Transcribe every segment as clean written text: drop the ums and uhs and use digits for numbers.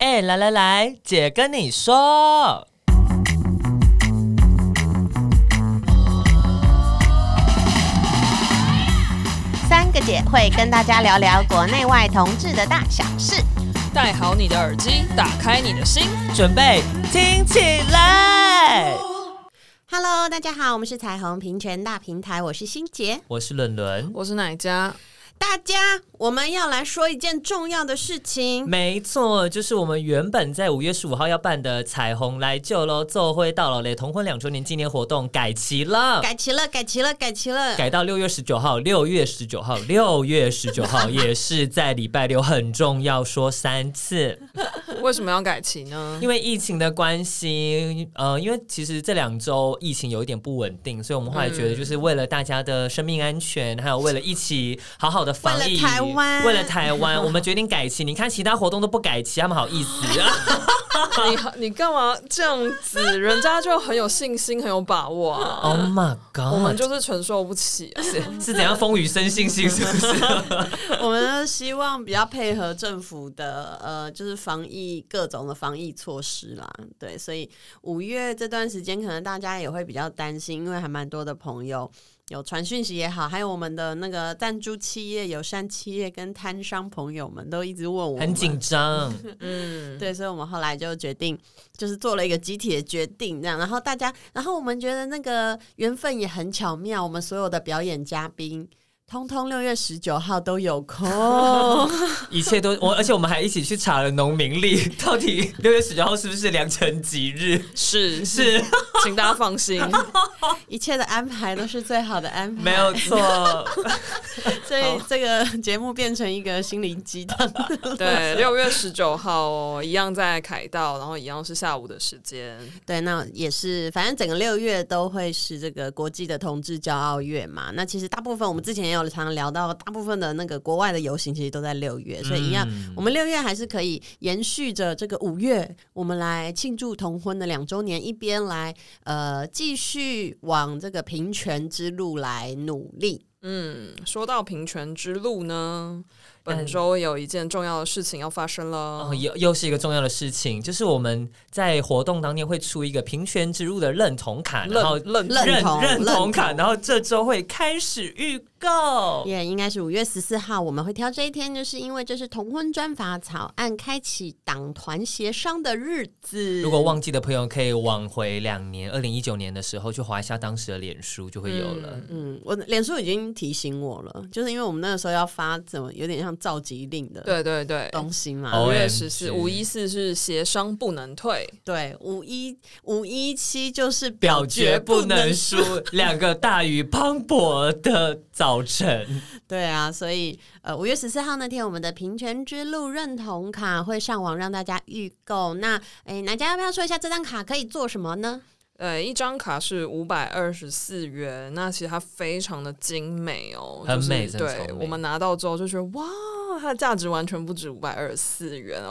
来，姐跟你说。 三个姐会跟大家聊聊国内外同志的大小事。 戴好你的耳机，打开你的心， 准备听起来。 Hello， 大家好，我们是彩虹平权大平台，我是欣杰， 我是伦伦， 我是奶家。 大家，我们要来说一件重要的事情。 没错，就是我们原本在5月15号要办的彩虹来救咯奏会到了同婚2周年纪念活动改期了， 改到 6月19号，6月19号也是在礼拜六，很重要，说3次。 为什么要改期呢？ 因为疫情的关系，因为其实这2周疫情有一点不稳定，所以我们后来觉得，就是为了大家的生命安全，还有为了一起好好的防疫，为了台湾，我们决定改期。你看其他活动都不改期，他们好意思啊？ 你干嘛这样子？人家就很有信心，很有把握啊。 Oh my god！ 我们就是承受不起啊。 是怎样风雨生信心？是不是？ 我们希望比较配合政府的就是防疫各种的防疫措施啦。对，所以5月这段时间，可能大家也会比较担心，因为还蛮多的朋友有传讯息也好，还有我们的那个赞助企业、友善企业跟摊商朋友们都一直问我们， 很紧张。 对，所以我们后来就决定，就是做了一个集体的决定，这样。然后我们觉得那个缘分也很巧妙，我们所有的表演嘉宾通通6月19号都有空， 一切都而且我们还一起去查了农民历，到底6月19号是不是良辰吉日？ 是，请大家放心， 一切的安排都是最好的安排， 没有错。 所以这个节目变成一个心灵鸡汤。 对，6月19号一样在凯道，然后一样是下午的时间。 对，那也是，反正整个6月都会是这个国际的同志骄傲月嘛。那其实大部分我们之前也有常聊到，大部分的那个国外的游行其实都在6月，所以一样，我们6月还是可以延续着这个5月，我们来庆祝同婚的2周年，一边来继续往这个平权之路来努力。 说到平权之路呢，本周有一件重要的事情要发生了。 又是一个重要的事情，就是我们在活动当天会出一个平权之路的认同卡，然后认同卡，然后这周会开始预购。 应该是5月14号，我们会挑这一天，就是因为这是同婚专法草案开启党团协商的日子。 如果忘记的朋友可以往回2年，2019年的时候去滑一下当时的脸书就会有了。 我脸书已经提醒我了，就是因为我们那个时候要发怎么有点像召集令的对东西嘛。 5月14 514是协商不能退， 对，517就是表决不能输，2个大雨磅礴的早晨。 对啊，所以5月14号那天，我们的平权之路认同卡会上网让大家预购。那哪家要不要说一下这张卡可以做什么呢？ 一张卡是524元，那其实它非常的精美哦， 很美， 对，我们拿到之后就觉得哇，它的价值完全不止524元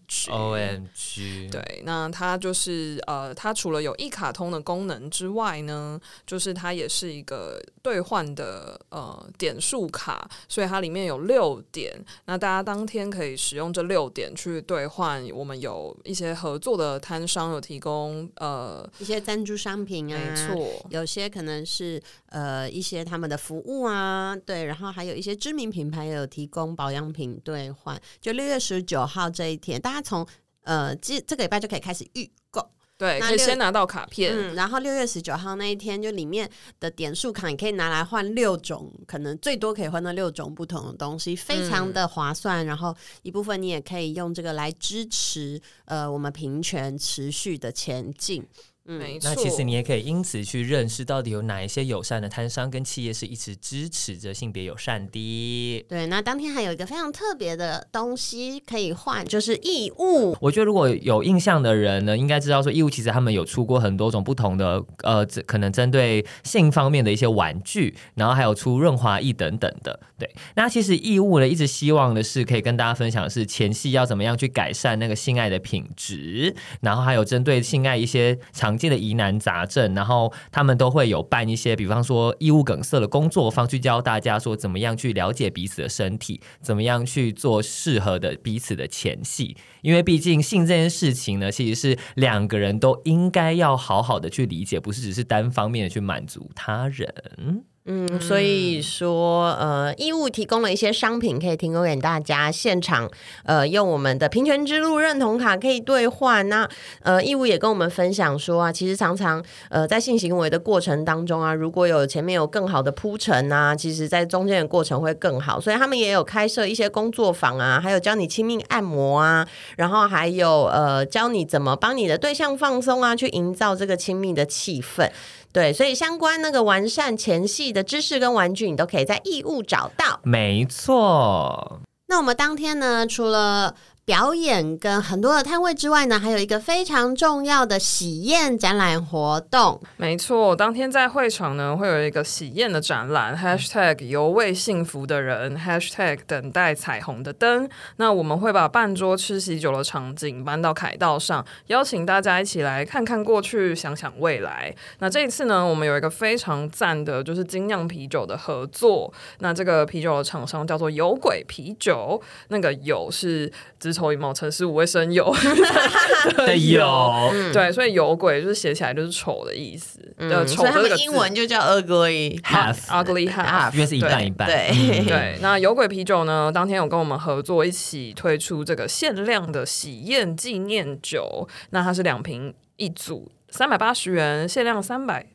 ，OMG。对，那它就是它除了有一卡通的功能之外呢，就是它也是一个兑换的点数卡，所以它里面有6点，那大家当天可以使用这6点去兑换。我们有一些合作的摊商有提供一些赞助商品啊， 没错， 有些可能是一些他们的服务啊，对，然后还有一些知名品牌也有提供保养品兑换。就6月19号这一天，大家从这个礼拜就可以开始预购。 对，可以先拿到卡片， 然后6月19号那一天，就里面的点数卡你可以拿来换6种，可能最多可以换到6种不同的东西，非常的划算。然后一部分你也可以用这个来支持我们平权持续的前进。 没错， 那其实你也可以因此去认识到底有哪一些友善的摊商跟企业是一直支持着性别友善的。 对，那当天还有一个非常特别的东西可以换，就是义务。 我觉得如果有印象的人呢，应该知道说义务其实他们有出过很多种不同的可能针对性方面的一些玩具，然后还有出润滑液等等的。对，那其实义务呢一直希望的是可以跟大家分享的是前戏要怎么样去改善那个性爱的品质，然后还有针对性爱一些常见的疑难杂症，然后他们都会有办一些比方说异物梗塞的工作坊，去教大家说怎么样去了解彼此的身体，怎么样去做适合的彼此的前戏，因为毕竟性这件事情呢，其实是两个人都应该要好好的去理解，不是只是单方面的去满足他人。 所以说义务提供了一些商品可以提供给大家，现场用我们的平权之路认同卡可以兑换。那义务也跟我们分享说啊，其实常常在性行为的过程当中啊，如果有前面有更好的铺陈啊，其实在中间的过程会更好，所以他们也有开设一些工作坊啊，还有教你亲密按摩啊，然后还有教你怎么帮你的对象放松啊，去营造这个亲密的气氛。对，所以相关那个完善前戏的知识跟玩具，你都可以在义务找到。 没错。 那我们当天呢，除了表演跟很多的摊位之外呢，还有一个非常重要的喜宴展览活动。 没错，当天在会场呢会有一个喜宴的展览 #犹未幸福的人 #等待彩虹的灯。那我们会把半桌吃喜酒的场景搬到凯道上，邀请大家一起来看看过去，想想未来。那这一次呢，我们有一个非常赞的就是精酿啤酒的合作。那这个啤酒的厂商叫做有鬼啤酒，那个有是子丑寅卯辰巳午未申酉的酉，对，所以有鬼就是写起来就是丑的意思。 所以他们英文就叫 ugly half， 因为是一半一半。 对，那有鬼啤酒呢，当天有跟我们合作，一起推出这个限量的喜宴纪念酒。那它是2瓶一组，380元，限量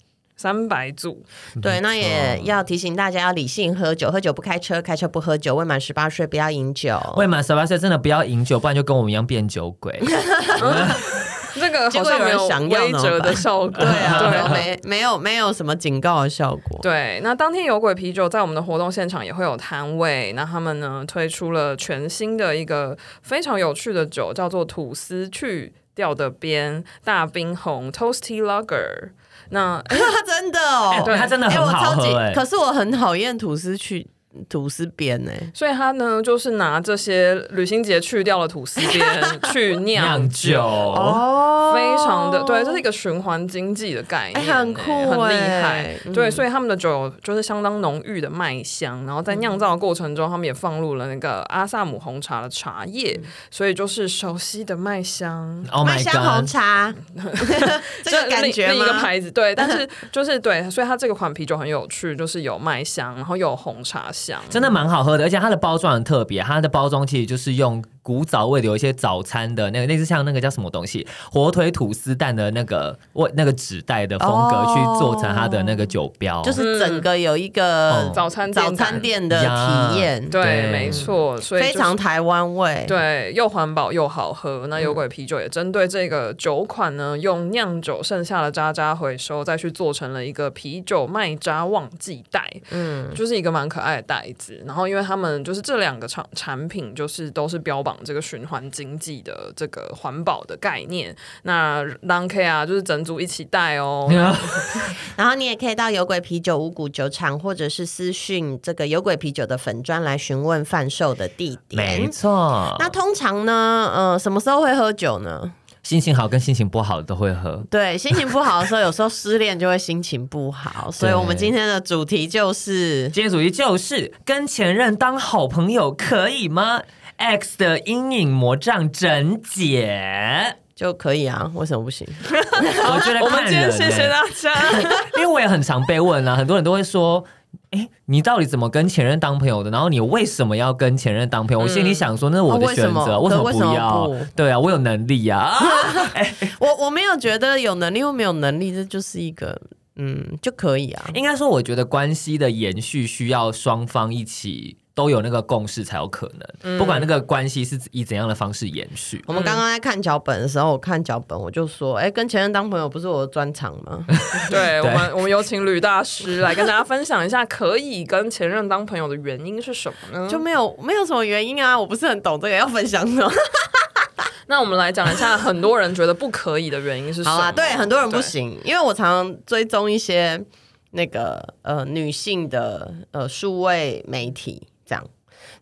300组。 对，那也要提醒大家要理性喝酒，喝酒不开车，开车不喝酒，未满18岁不要饮酒。 未满18岁真的不要饮酒，不然就跟我们一样变酒鬼。 这个好像没有威慑的效果， 对啊，没有什么警告的效果。 对，那当天有鬼啤酒在我们的活动现场也会有摊位，那他们呢推出了全新的一个非常有趣的酒，叫做吐司去掉的边大冰红 Toasty Lager。那真的哦， 对，它真的很好喝可是我很讨厌吐司边所以他呢就是拿这些旅行节去掉了吐司边去酿酒，非常的对，这是一个循环经济的概念， 很酷， 很厉害。对，所以他们的酒就是相当浓郁的麦香，然后在酿造的过程中，他们也放入了那个阿萨姆红茶的茶叶，所以就是熟悉的麦香， 麦香红茶，这个感觉吗？ 另一个牌子，对，但是就是对，所以它这个款啤酒很有趣，就是有麦香，然后有红茶香。 真的蛮好喝的，而且它的包装很特别，它的包装其实就是用古早味的，有一些早餐的那个类似像那个叫什么东西，火腿吐司蛋的那个纸袋的风格去做成它的那个酒标， 就是整个有一个早餐店的体验。 对，没错，所以非常台湾味， 对，又环保又好喝。那有鬼啤酒也针对这个酒款呢，用酿酒剩下的渣渣回收，再去做成了一个啤酒麦渣忘记袋，就是一个蛮可爱的袋子。然后因为他们就是这2个产品就是都是标榜这个循环经济的这个环保的概念，那当 K 啊就是整组一起带哦。 然后你也可以到有鬼啤酒五谷酒厂，或者是私讯这个有鬼啤酒的粉专来询问贩售的地点。 没错。 那通常呢什么时候会喝酒呢？ 心情好跟心情不好都会喝。 对，心情不好的时候有时候失恋就会心情不好，所以我们今天的主题就是跟前任当好朋友可以吗？ X 的阴影魔杖整解就可以啊，为什么不行？ 我觉得我们今天谢谢大家。 因为我也很常被问啊，很多人都会说你到底怎么跟前任当朋友的？然后你为什么要跟前任当朋友？我心里想说，那是我的选择，为什么不要？对啊，我有能力啊。 我没有觉得有能力或没有能力，这就是一个就可以啊。 应该说，我觉得关系的延续需要双方一起都有那个共识才有可能，不管那个关系是以怎样的方式延续。 我们刚刚在看脚本的时候，我看脚本我就说，跟前任当朋友不是我的专长吗？ 对，我们有请吕大师来跟大家分享一下，可以跟前任当朋友的原因是什么呢？ 就没有什么原因啊，我不是很懂这个要分享什么。 那我们来讲一下，很多人觉得不可以的原因是什么？ 好啊，对，很多人不行，因为我常常追踪一些那个女性的数位媒体这样。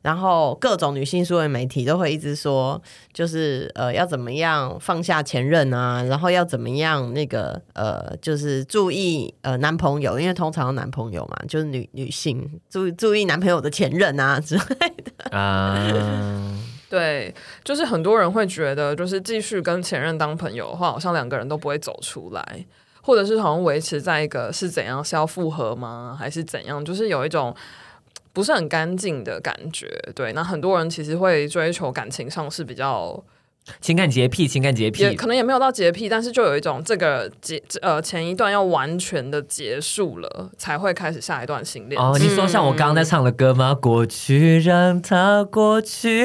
然后各种女性数位媒体都会一直说，就是要怎么样放下前任啊，然后要怎么样那个就是注意男朋友，因为通常男朋友嘛，就是女性注意男朋友的前任啊之类的啊。 对，就是很多人会觉得，就是继续跟前任当朋友的话，好像两个人都不会走出来，或者是好像维持在一个是怎样，是要复合吗，还是怎样？就是有一种不是很干净的感觉。对，那很多人其实会追求感情上是比较情感洁癖， 也可能也没有到洁癖，但是就有一种这个前一段要完全的结束了，才会开始下一段新恋。 你说像我刚刚在唱的歌吗？过去让它过去，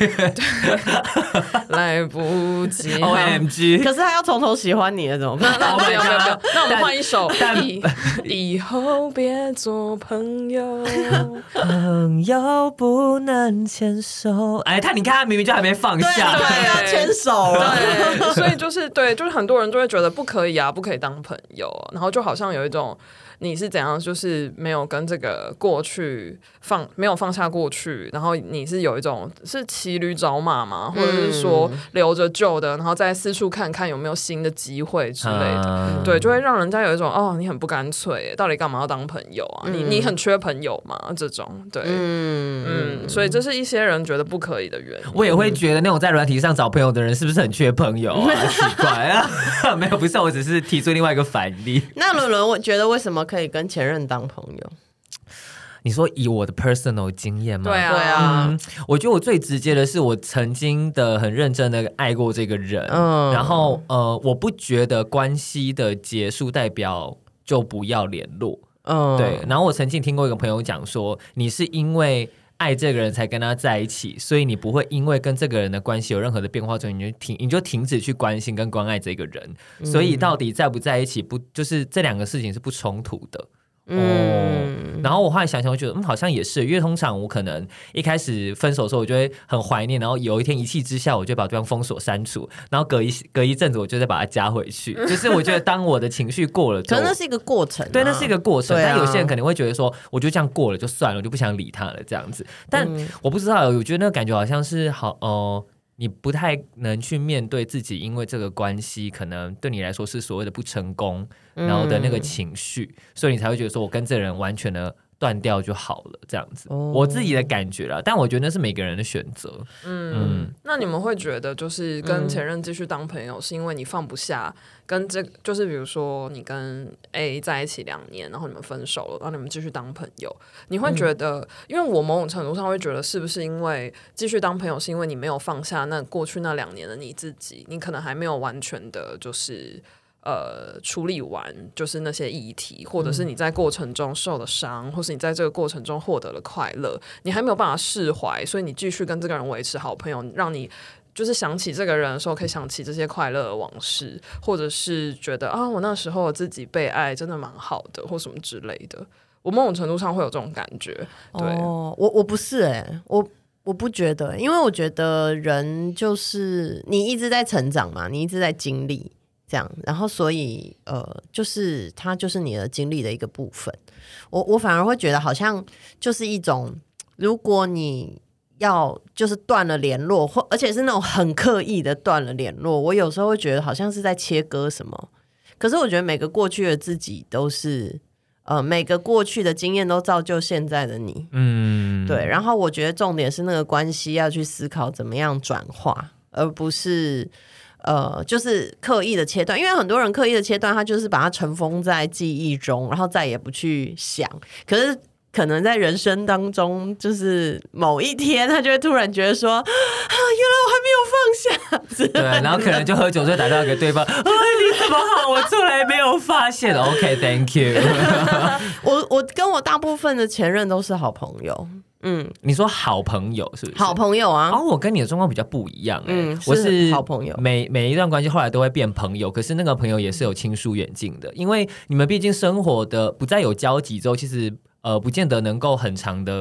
来不及。 OMG！ 可是他要从头喜欢你了怎么办？ 那没有，那我们换一首。以后别做朋友， 朋友不能牵手。哎，你看他明明就还没放下。 对牵手了。 对，所以就是很多人就会觉得不可以啊，不可以当朋友，然后就好像有一种你是怎样，就是没有跟这个过去没有放下过去，然后你是有一种是骑驴找马嘛，或者是说留着旧的，然后再四处看看有没有新的机会之类的。对，就会让人家有一种你很不干脆，到底干嘛要当朋友啊？你很缺朋友吗？这种对，所以这是一些人觉得不可以的原因。 我也会觉得那种在软体上找朋友的人是不是很缺朋友啊？奇怪啊，没有，不是，我只是提出另外一个反例。 那伦伦，我觉得为什么可以跟前任当朋友？ 你说以我的 personal 经验吗？ 对啊， 我觉得我最直接的是我曾经的很认真的爱过这个人，然后我不觉得关系的结束代表就不要联络，对。然后我曾经听过一个朋友讲说，你是因为爱这个人才跟他在一起，所以你不会因为跟这个人的关系有任何的变化之后，你就停止去关心跟关爱这个人。所以到底在不在一起，就是这两个事情是不冲突的。然后我后来想想，我觉得好像也是，因为通常我可能一开始分手的时候，我就会很怀念，然后有一天一气之下，我就把对方封锁删除，然后隔一阵子，我就再把它加回去。就是我觉得当我的情绪过了之后， 可能那是一个过程， 对，那是一个过程。但有些人可能会觉得说，我就这样过了就算了，我就不想理他了这样子。但我不知道，我觉得那个感觉好像是你不太能去面对自己，因为这个关系可能对你来说是所谓的不成功，然后的那个情绪，所以你才会觉得说我跟这个人完全的断掉就好了这样子。我自己的感觉啦，但我觉得那是每个人的选择。 那你们会觉得就是跟前任继续当朋友，是因为你放不下跟就是比如说你跟 A 在一起2年，然后你们分手了，然后你们继续当朋友，你会觉得因为我某种程度上会觉得是不是因为继续当朋友是因为你没有放下那过去那2年的你自己，你可能还没有完全的就是处理完就是那些议题，或者是你在过程中受了伤，或是你在这个过程中获得了快乐，你还没有办法释怀，所以你继续跟这个人维持好朋友，让你就是想起这个人的时候可以想起这些快乐的往事，或者是觉得我那时候自己被爱真的蛮好的，或什么之类的。我某种程度上会有这种感觉。对， 我不是我不觉得，因为我觉得人就是你一直在成长嘛，你一直在经历这样，然后所以就是它就是你的经历的一个部分。我反而会觉得好像就是一种，如果你要就是断了联络，而且是那种很刻意的断了联络，我有时候会觉得好像是在切割什么。可是我觉得每个过去的自己都是每个过去的经验都造就现在的你。对。然后我觉得重点是那个关系要去思考怎么样转化，而不是就是刻意的切断。因为很多人刻意的切断，他就是把它尘封在记忆中，然后再也不去想。可是可能在人生当中，就是某一天他就会突然觉得说原来我还没有放下。 对，然后可能就喝酒就打电话给对方你怎么好，我从来没有发现。OK thank you 我跟我大部分的前任都是好朋友。 你说好朋友是不是？ 好朋友啊。 我跟你的状况比较不一样。 我是好朋友， 每一段关系后来都会变朋友，可是那个朋友也是有亲疏远近的，因为你们毕竟生活的不再有交集之后，其实不见得能够很长的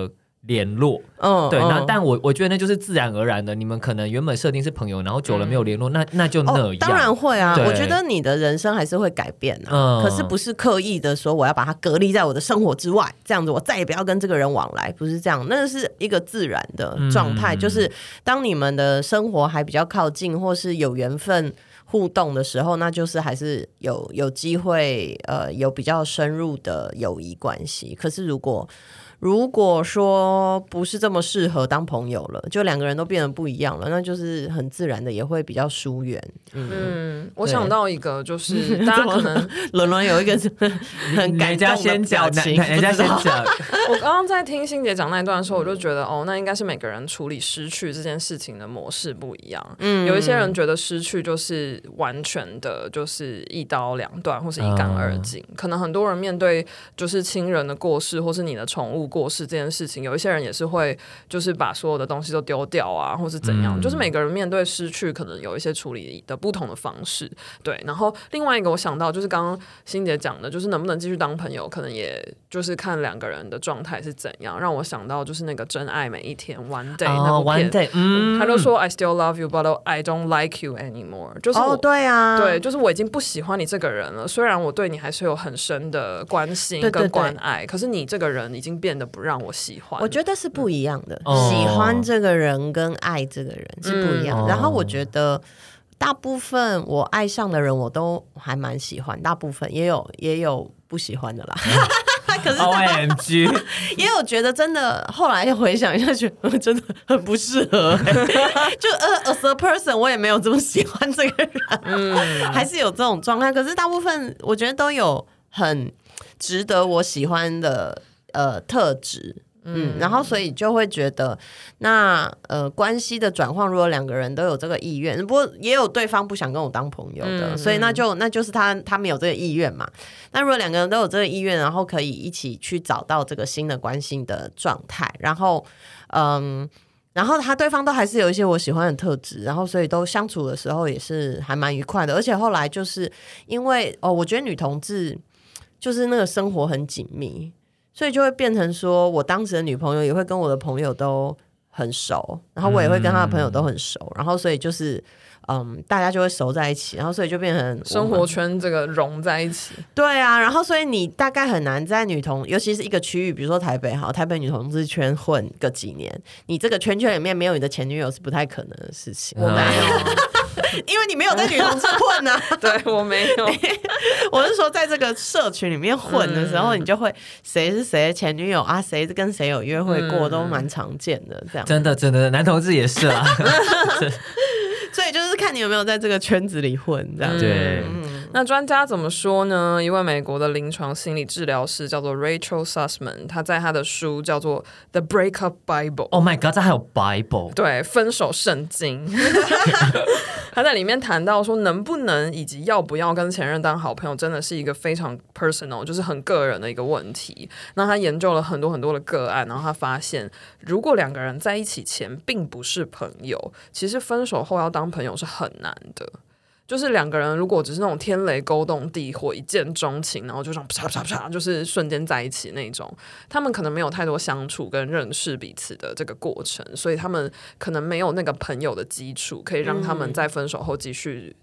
联络，对，但我觉得那就是自然而然的。你们可能原本设定是朋友，然后久了没有联络，那就那样。 当然会啊，我觉得你的人生还是会改变啊，可是不是刻意的说我要把它隔离在我的生活之外，这样子我再也不要跟这个人往来，不是这样，那是一个自然的状态，就是当你们的生活还比较靠近，或是有缘分互动的时候，那就是还是有机会有比较深入的友谊关系。可是如果说不是这么适合当朋友了，就两个人都变得不一样了，那就是很自然的也会比较疏远。 我想到一个，就是大家可能伦有一个很感动的表情， 人家先讲。 我刚刚在听欣姐讲那一段的时候，我就觉得那应该是每个人处理失去这件事情的模式不一样。有一些人觉得失去就是完全的，就是一刀两断，或是一干二净。可能很多人面对就是亲人的过世，或是你的宠物过世这件事情，有一些人也是会就是把所有的东西都丢掉啊，或是怎样。就是每个人面对失去，可能有一些处理的不同的方式。对，然后另外一个我想到就是刚刚欣姐讲的，就是能不能继续当朋友，可能也就是看两个人的状态是怎样。让我想到就是那个真爱每一天 One Day 那部片，他就说 I still love you but I don't like you anymore， 就是对啊， 对，就是我已经不喜欢你这个人了，虽然我对你还是有很深的关心跟关爱，可是你这个人已经变得不让我喜欢。 我觉得是不一样的，喜欢这个人跟爱这个人是不一样的。然后我觉得大部分我爱上的人我都还蛮喜欢，大部分也有不喜欢的啦。可是 OMG 也有觉得真的，后来回想一下觉得真的很不适合就as a person 我也没有这么喜欢这个人还是有这种状态。可是大部分我觉得都有很值得我喜欢的特质，然后所以就会觉得那关系的转换，如果两个人都有这个意愿，不过也有对方不想跟我当朋友的，所以那就是他没有这个意愿嘛。那如果两个人都有这个意愿，然后可以一起去找到这个新的关系的状态，然后他对方都还是有一些我喜欢的特质，然后所以都相处的时候也是还蛮愉快的。而且后来就是因为我觉得女同志就是那个生活很紧密，所以就会变成说我当时的女朋友也会跟我的朋友都很熟，然后我也会跟他的朋友都很熟，然后所以就是大家就会熟在一起，然后所以就变成生活圈这个融在一起。 对啊，然后所以你大概很难在尤其是一个区域，比如说台北女同志圈混个几年，你这个圈里面没有你的前女友是不太可能的事情。 我没有因为你没有跟女同志混啊对，我没有我是说在这个社群里面混的时候，你就会谁是谁的前女友啊，谁跟谁有约会过，都蛮常见的。这样真的男同志也是啦所以就是看你有没有在这个圈子里混这样。 对， 那专家怎么说呢？一位美国的临床心理治疗师叫做 Rachel Sussman， 他在他的书叫做 The Breakup Bible。 Oh my god， 这还有 Bible？ 对，分手圣经他在里面谈到说，能不能以及要不要跟前任当好朋友，真的是一个非常 personal， 就是很个人的一个问题。那他研究了很多的个案，然后他发现，如果两个人在一起前并不是朋友，其实分手后要当朋友是很难的。就是两个人如果只是那种天雷勾动地火，一见钟情，然后就这样啪啪啪，就是瞬间在一起那种，他们可能没有太多相处跟认识彼此的这个过程，所以他们可能没有那个朋友的基础，可以让他们在分手后继续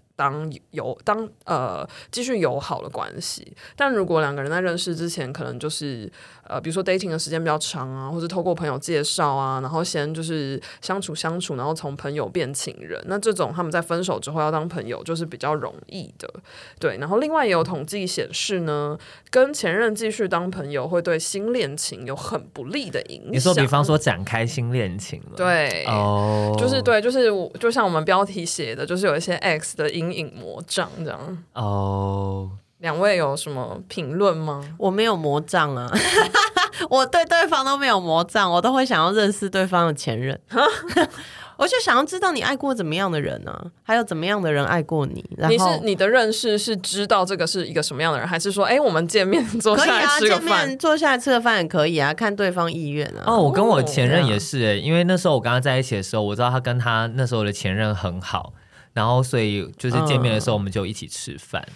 继续友好的关系。但如果两个人在认识之前可能就是比如说 dating 的时间比较长啊，或是透过朋友介绍啊，然后先就是相处，然后从朋友变情人，那这种他们在分手之后要当朋友就是比较容易的。对，然后另外也有统计显示呢，跟前任继续当朋友会对新恋情有很不利的影响。 你说比方说展开新恋情了？ 对，就是就像我们标题写的，就是有一些 X 的阴影魔障这样。两位有什么评论吗？ 我没有魔障啊我对对方都没有魔障，我都会想要认识对方的前任我就想要知道你爱过怎么样的人啊，还有怎么样的人爱过你。然后你的认识是知道这个是一个什么样的人，还是说我们见面坐下来吃个饭？ 见面坐下来吃个饭也可以啊，看对方意愿啊。 我跟我前任也是因为那时候我跟他在一起的时候，我知道他跟他那时候的前任很好，然后所以就是见面的时候我们就一起吃饭。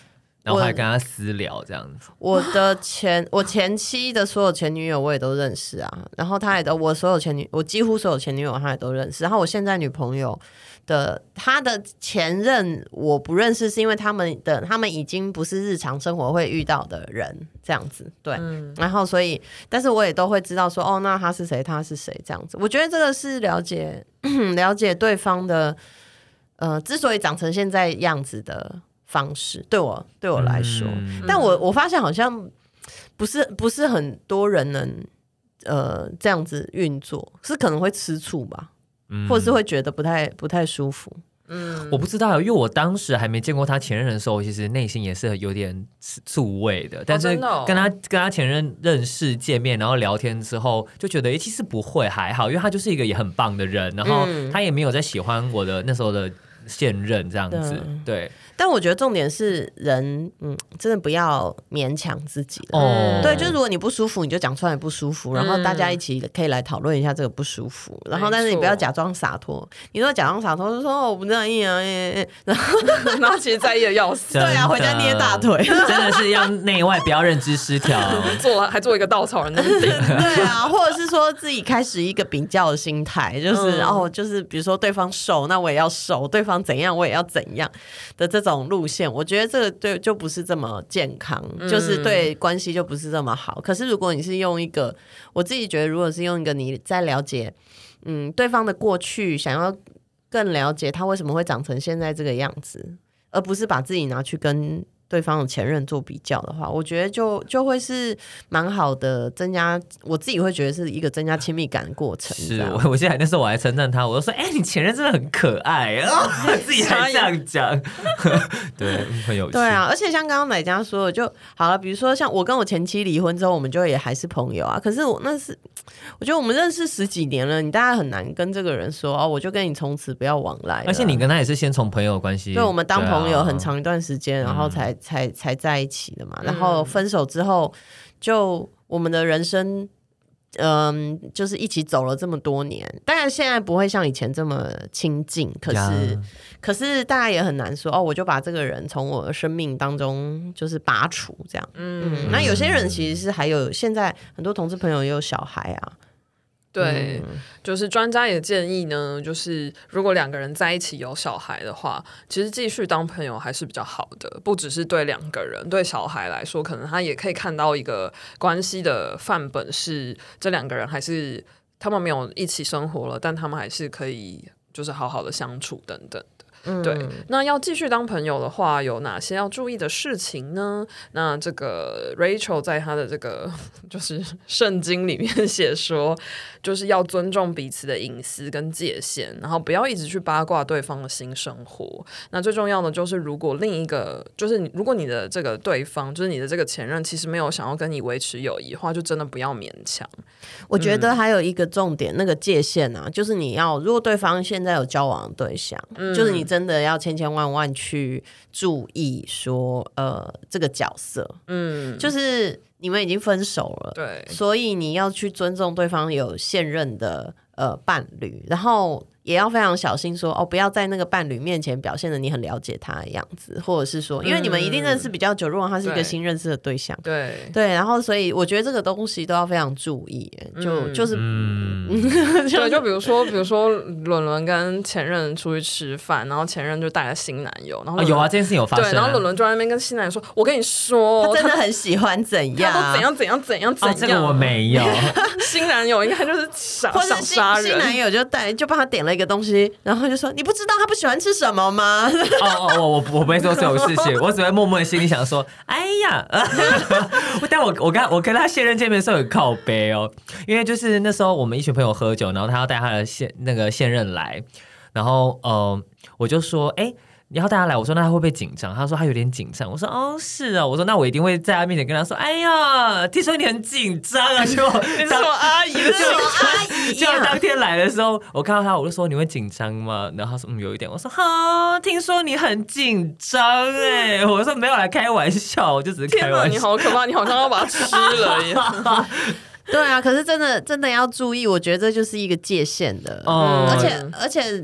然后还跟他私聊这样子。 我前妻的所有前女友我也都认识啊，然后他也都我几乎所有前女友他也都认识，然后我现在女朋友他的前任我不认识，是因为他们已经不是日常生活会遇到的人这样子，对，然后所以但是我也都会知道说那他是谁他是谁这样子。我觉得这个是了解对方的之所以长成现在样子的方式，对我来说，但我发现好像不是很多人能这样子运作，是可能会吃醋吧，或者是会觉得不太舒服。 我不知道，因为我当时还没见过他前任的时候，其实内心也是有点醋味的。但是跟他前任认识见面，然后聊天之后，就觉得其实不会还好，因为他就是一个也很棒的人，然后他也没有在喜欢我的那时候的现任这样子，对。 但我觉得重点是人，真的不要勉强自己对，就是如果你不舒服，你就讲出来不舒服，然后大家一起可以来讨论一下这个不舒服，然后但是你不要假装洒脱。你如果假装洒脱，就说我不在意啊， 然后其实在意的要死。 对啊，回家捏大腿， 真的是要内外不要认知失调， 还做一个稻草人的顶。 对啊，或者是说自己开始一个比较的心态，就是就是比如说对方瘦，那我也要瘦；对方怎样，我也要怎样的这种路线，我觉得这个就不是这么健康，就是对关系就不是这么好。可是如果你是用一个，我自己觉得如果是用一个你在了解对方的过去，想要更了解他为什么会长成现在这个样子，而不是把自己拿去跟对方的前任做比较的话，我觉得就会是蛮好的，增加我自己会觉得是一个增加亲密感的过程。 是，我记得那时候我还称赞他，我就说：“你前任真的很可爱自己还这样讲，对，很有趣。 对啊，而且像刚刚乃佳说的就好了，比如说像我跟我前妻离婚之后，我们就也还是朋友啊。可是我觉得我们认识10几年了，你大概很难跟这个人说我就跟你从此不要往来。 而且你跟他也是先从朋友关系， 对，我们当朋友很长一段时间，然后才在一起的嘛。然后分手之后，就我们的人生，就是一起走了这么多年。当然现在不会像以前这么亲近，可是大家也很难说我就把这个人从我的生命当中就是拔除这样。那有些人其实是还有现在很多同志朋友也有小孩啊。 对，就是专家也建议呢，就是如果2个人在一起有小孩的话，其实继续当朋友还是比较好的，不只是对2个人，对小孩来说，可能他也可以看到一个关系的范本，是这2个人还是他们没有一起生活了，但他们还是可以就是好好的相处等等。对，那要继续当朋友的话，有哪些要注意的事情呢？那这个 Rachel 在她的这个就是圣经里面写说，就是要尊重彼此的隐私跟界限，然后不要一直去八卦对方的新生活。那最重要的就是，如果如果你的这个对方，就是你的这个前任，其实没有想要跟你维持友谊的话，就真的不要勉强。 我觉得还有一个重点，那个界限啊，就是你要，如果对方现在有交往的对象，就是你真的要千万万去注意说这个角色，就是你们已经分手了， 对， 所以你要去尊重对方有现任的伴侣，然后也要非常小心说不要在那个伴侣面前表现的你很了解他的样子，或者是说因为你们一定认识比较久，如果他是一个新认识的对象， 对， 然后所以我觉得这个东西都要非常注意，就是对，就比如说伦伦跟前任出去吃饭，然后前任就带了新男友，然后有啊，这件事情有发生， 对，然后伦伦就在那边跟新男友说：“我跟你说， 他真的很喜欢怎样， 他都怎样， 这个我没有。 新男友应该就是想杀人， 新男友就帮他点了一个东西，然后就说：你不知道他不喜欢吃什么吗？ 我不会做这种事情，我只会默默的心里想说：哎呀！但我跟他现任见面的时候有靠背因为就是那时候我们一群朋友喝酒，然后他要带他的现任来，然后我就说：你要带他来，我说那他会不会紧张？他说他有点紧张。我说是啊，我说那我一定会在他面前跟他说：哎呀，听说你很紧张啊！就你是我阿姨， 就当天来的时候，我看到他，我就说你会紧张吗？然后他说有一点。我说听说你很紧张我说没有来开玩笑，我就只是开玩笑。 你好可怕，你好像要把它吃了一样。 对啊，可是真的要注意，我觉得这就是一个界限的，而且。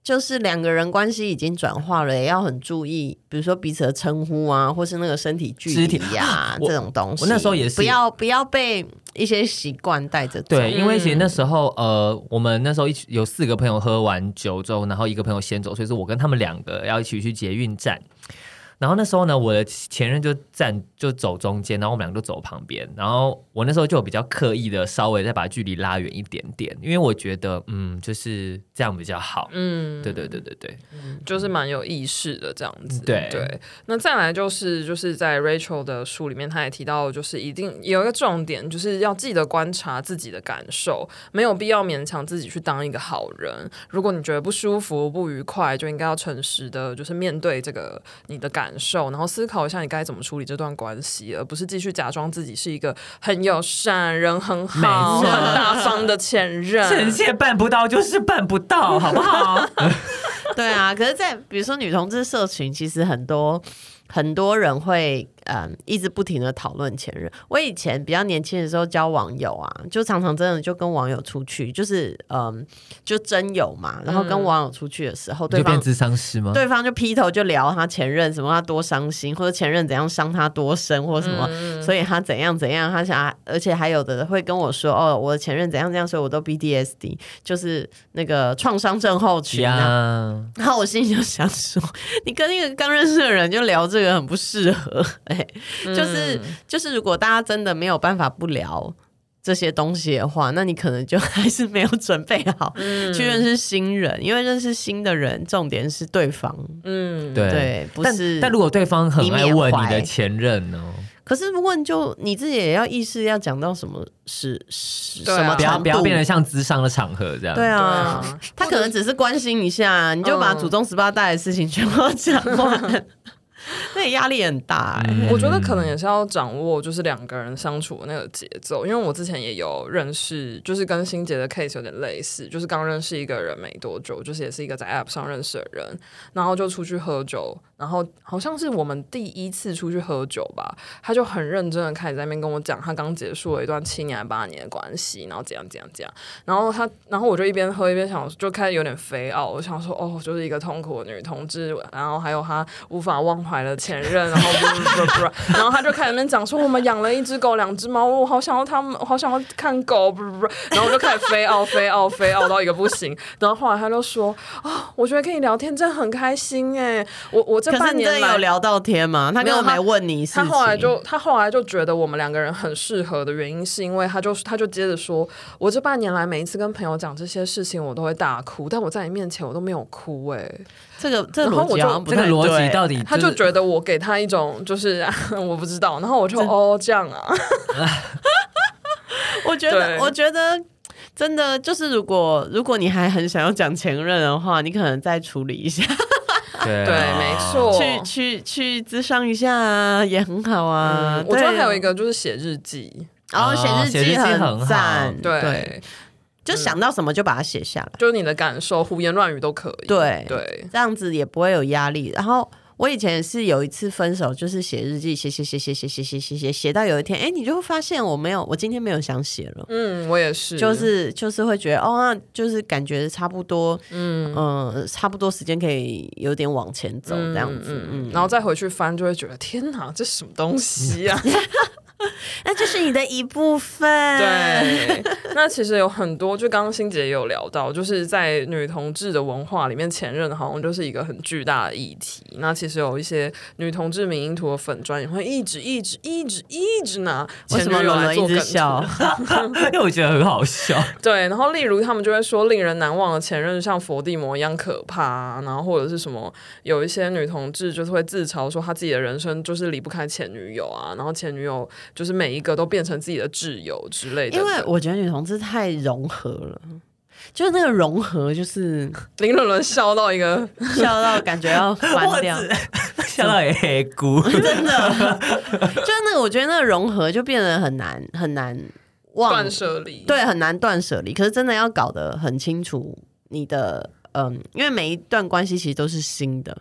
就是两个人关系已经转化了，也要很注意，比如说彼此的称呼啊，或是那个身体距离啊这种东西。 我那时候也是不要被一些习惯带着走。 对，因为其实那时候我们那时候有4个朋友喝完酒之后，然后1个朋友先走，所以是我跟他们2个要一起去捷运站。然后那时候呢，我的前任就走中间，然后我们2个就走旁边。然后我那时候就比较刻意的稍微再把距离拉远一点点，因为我觉得就是这样比较好。对， 就是蛮有意识的这样子。 对， 那再来就是在 Rachel 的书里面，他也提到，就是一定有一个重点，就是要记得观察自己的感受，没有必要勉强自己去当一个好人。如果你觉得不舒服、不愉快，就应该要诚实的，就是面对这个你的感受，然后思考一下你该怎么处理这段关系，而不是继续假装自己是一个很友善、人很好、很大方的前任。 臣妾办不到就是办不到，好不好？ 对啊，可是在比如说女同志社群，其实很多人会一直不停的讨论前任。我以前比较年轻的时候交网友啊，就常常真的就跟网友出去，就是就真友嘛，然后跟网友出去的时候，对方就变諮商師吗？ 对方就劈头就聊他前任什么他多伤心，或者前任怎样伤他多深，或者什么，所以他怎样怎样，他想，而且还有的会跟我说我的前任怎样怎样，所以我都 BDSD， 就是那个创伤症候群啊。然后我心里就想说，你跟那个刚认识的人就聊这个很不适合。就是如果大家真的没有办法不聊这些东西的话，那你可能就还是没有准备好去认识新人，因为认识新的人重点是对方。对，不是。 但如果对方很爱问你的前任呢？ 可是问就你自己也要意识要讲到什么什么程度， 不要变得像諮商的场合这样。 对啊，他可能只是关心一下，你就把祖宗18代的事情全部讲完。那压力很大我觉得可能也是要掌握就是2个人相处的那个节奏，因为我之前也有认识，就是跟欣杰的 case 有点类似，就是刚认识一个人没多久，就是也是一个在 app 上认识的人，然后就出去喝酒，然后好像是我们第1次出去喝酒吧，他就很认真的开始在那边跟我讲他刚结束了一段7年还8年的关系，然后怎样，然后我就一边喝一边想，就开始有点肥傲，我想说就是一个痛苦的女同志，然后还有他无法忘怀的前任，然后然后他就开始在讲说我们养了1只狗2只猫，我好想要看狗，然后我就开始飞傲到一个不行，然后后来他就说我觉得跟你聊天真的很开心我这半年来，可是你真的有聊到天吗？他根本没问你事情。 他后来就觉得我们2个人很适合的原因是因为他就接着说，我这半年来每一次跟朋友讲这些事情我都会大哭，但我在你面前我都没有哭这个逻辑好像不太对， 这个逻辑到底他就觉得我给他一种就是我不知道，然后我就这样啊。 我觉得真的就是如果你还很想要讲前任的话，你可能再处理一下。 对，没错， 去諮商一下也很好啊。 我觉得还有一个就是写日记， 写日记很赞， 对。 就想到什么就把它写下来， 就是你的感受，胡言乱语都可以。对， 这样子也不会有压力。然后我以前是有一次分手，就是写日记，写到有一天，你就会发现我今天没有想写了。 我也是， 就是会觉得那就是感觉差不多，差不多时间可以有点往前走这样子。 然后再回去翻，就会觉得天哪，这什么东西啊！ 那就是你的一部分。 对，那其实有很多，就刚刚欣姐也有聊到，就是在女同志的文化里面，前任好像就是一个很巨大的议题。那其实有一些女同志迷因图的粉专也会一直拿前女友来做梗图， 因为我觉得很好笑。 对，然后例如他们就会说，令人难忘的前任像佛地魔一样可怕然后或者是什么，有一些女同志就是会自嘲说，她自己的人生就是离不开前女友然后前女友就是每一个都变成自己的挚友之类的。 因为我觉得女同志太融合了，就是那个融合，就是林伦伦笑到感觉要翻掉， 笑到黑姑， 真的，就是那个我觉得那个融合就变得很难断舍离， 对，很难断舍离。可是真的要搞得很清楚你的因为每一段关系其实都是新的。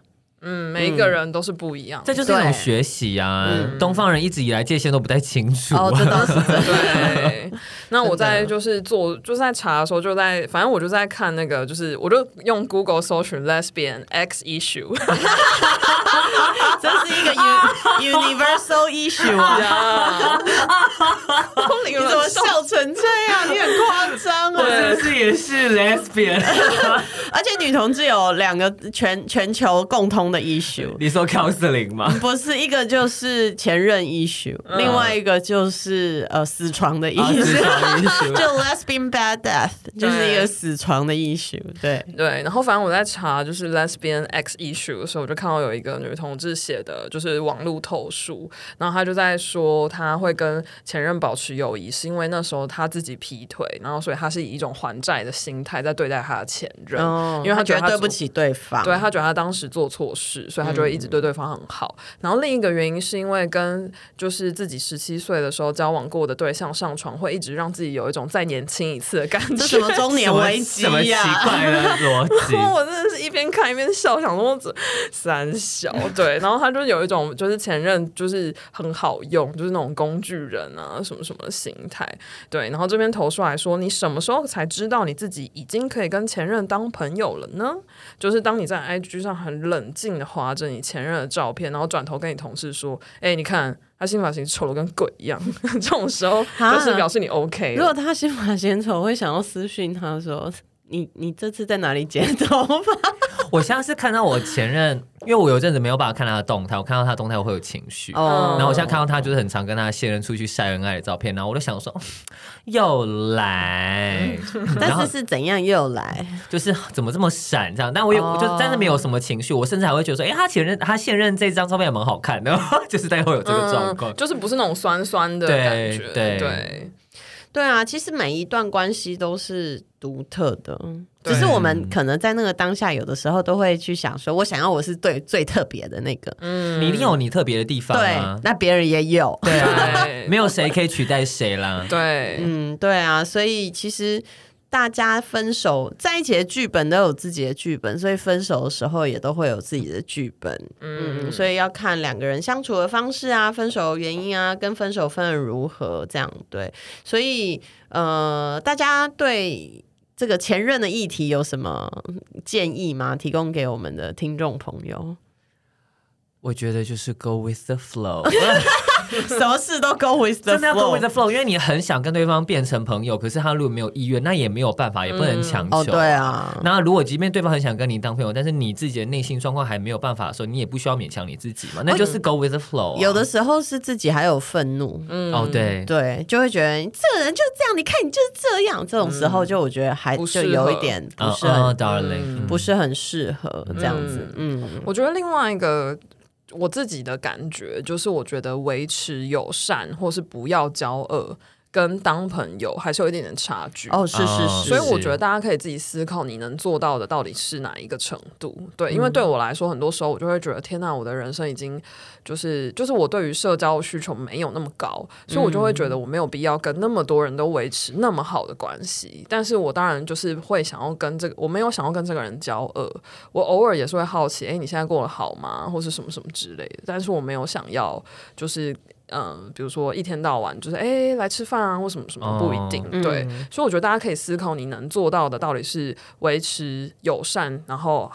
每一个人都是不一样， 这就是一种学习啊。东方人一直以来界限都不太清楚。 这倒是真的。 对，那我在就是在查的时候，反正我就在看那个，就是我就用 Google 搜寻 lesbian X issue， 这是一个 universal issue 啊！你怎么笑成这样？你很夸张啊！ 我是不是也是 lesbian？ 而且女同志有2个全球共通的 issue。 你说 counseling 吗？ 不是，一个就是前任 issue，另外一个就是死床的 issue，就 lesbian bad death 就是一个死床的 issue。对， 然后反正我在查就是 lesbian X issue 的时候，我就看到有一个女同志写的就是网络投诉，然后她就在说她会跟前任保持友谊，是因为那时候她自己劈腿，然后所以她是以一种还债的心态在对待她的前任，因为她觉得她对不起对方， 对，她觉得她当时做错事，所以她就会一直对对方很好。然后另一个原因是因为跟就是自己17岁的时候交往过的对象上床，会一直让自己有一种再年轻一次的感觉。 这什么中年危机呀？ 什么奇怪的逻辑？ 我真的是一边看一边笑，想说三小对，然后他就有一种就是前任就是很好用，就是那种工具人啊什么什么的心态。对，然后这边投出来说，你什么时候才知道你自己已经可以跟前任当朋友了呢？就是当你在 IG 上很冷静的滑着你前任的照片，然后转头跟你同事说，你看他新发型丑得跟鬼一样，这种时候就是表示你 OK 了。 如果他新发型丑，我会想要私讯他说，你这次在哪里剪头发？ 我现在是看到我前任，因为我有阵子没有办法看他的动态，我看到他的动态我会有情绪，然后我现在看到他就是很常跟他现任出去晒恩爱的照片，然后我就想说又来， 但是是怎样又来？ 就是怎么这么闪这样？但我就真的没有什么情绪，我甚至还会觉得说，他现任这张照片也蛮好看的，就是大概会有这个状况， 就是不是那种酸酸的感觉， 对啊，其实每一段关系都是独特的，只是我们可能在那个当下，有的时候都会去想说，我想要我是最特别的那个。 你一定有你特别的地方啊， 对，那别人也有， 对啊，没有谁可以取代谁啦。 对， 对啊，所以其实大家分手在一起的剧本都有自己的剧本，所以分手的时候也都会有自己的剧本。所以要看2个人相处的方式啊，分手的原因啊，跟分手分得如何这样。对，所以大家对这个前任的议题有什么建议吗？提供给我们的听众朋友。 我觉得就是 go with the flow 什么事都 go with the flow， 真的要 go with the flow， 因为你很想跟对方变成朋友，可是他如果没有意愿，那也没有办法，也不能强求。 对啊。 那如果即便对方很想跟你当朋友，但是你自己的内心状况还没有办法的时候，你也不需要勉强你自己嘛，那就是 go with the flow。 有的时候是自己还有愤怒，对，就会觉得这个人就是这样，你看你就是这样，这种时候就我觉得还就有一点不是很不是很适合这样子。 我觉得另外一个。我自己的感觉就是，我觉得维持友善或是不要交恶，跟当朋友还是有一点点差距。 是。 所以我觉得大家可以自己思考，你能做到的到底是哪一个程度？对，因为对我来说，很多时候我就会觉得，天哪，我的人生已经就是我对于社交的需求没有那么高，所以我就会觉得我没有必要跟那么多人都维持那么好的关系。但是我当然就是会想要跟我没有想要跟这个人交恶，我偶尔也是会好奇，你现在过得好吗？或是什么什么之类的。但是我没有想要就是比如说一天到晚就是来吃饭啊，或什么什么，不一定。对，所以我觉得大家可以思考，你能做到的到底是维持友善，然后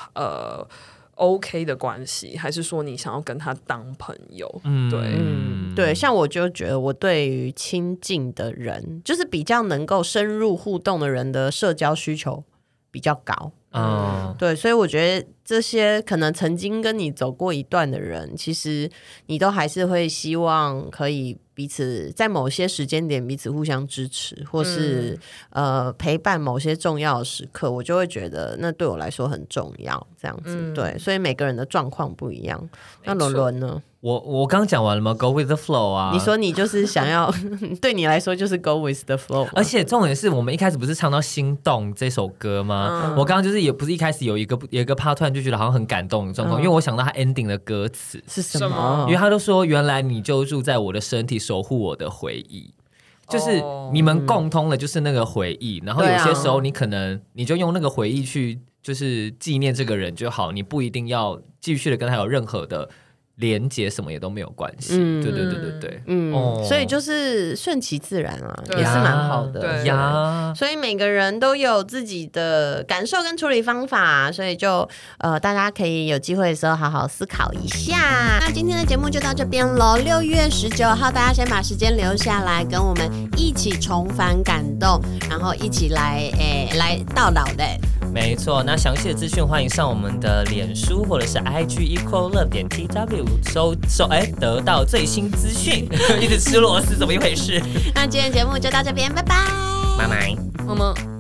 OK 的关系，还是说你想要跟他当朋友？ 对，像我就觉得我对于亲近的人，就是比较能够深入互动的人的社交需求比较高。对，所以我觉得这些可能曾经跟你走过一段的人，其实你都还是会希望可以彼此在某些时间点彼此互相支持，或是陪伴某些重要的时刻，我就会觉得那对我来说很重要，这样子。对，所以每个人的状况不一样。那伦伦呢？ 我刚讲完了吗 ？Go with the flow 啊！ 你说你就是想要，对你来说就是 go with the flow。 而且重点是我们一开始不是唱到《心动》这首歌吗？我刚刚就是也不是一开始有一个 part 突然就觉得好像很感动的状况，因为我想到他 ending 的歌词是什么？ 因为他都说原来你就住在我的身体，守护我的回忆。就是你们共通的就是那个回忆，然后有些时候你可能你就用那个回忆去就是纪念这个人就好，你不一定要继续的跟他有任何的连结，什么也都没有关系。对， 所以就是顺其自然啊，也是蛮好的呀。所以每个人都有自己的感受跟处理方法，所以就大家可以有机会的时候好好思考一下。那今天的节目就到这边咯，6月19号大家先把时间留下来，跟我们一起重返感动，然后一起来到老的。 没错，那详细的资讯欢迎上我们的脸书或者是 IG equallove.tw 得到最新资讯。一直吃螺丝怎么一回事？ 那今天节目就到这边，拜拜， 拜拜， 么么。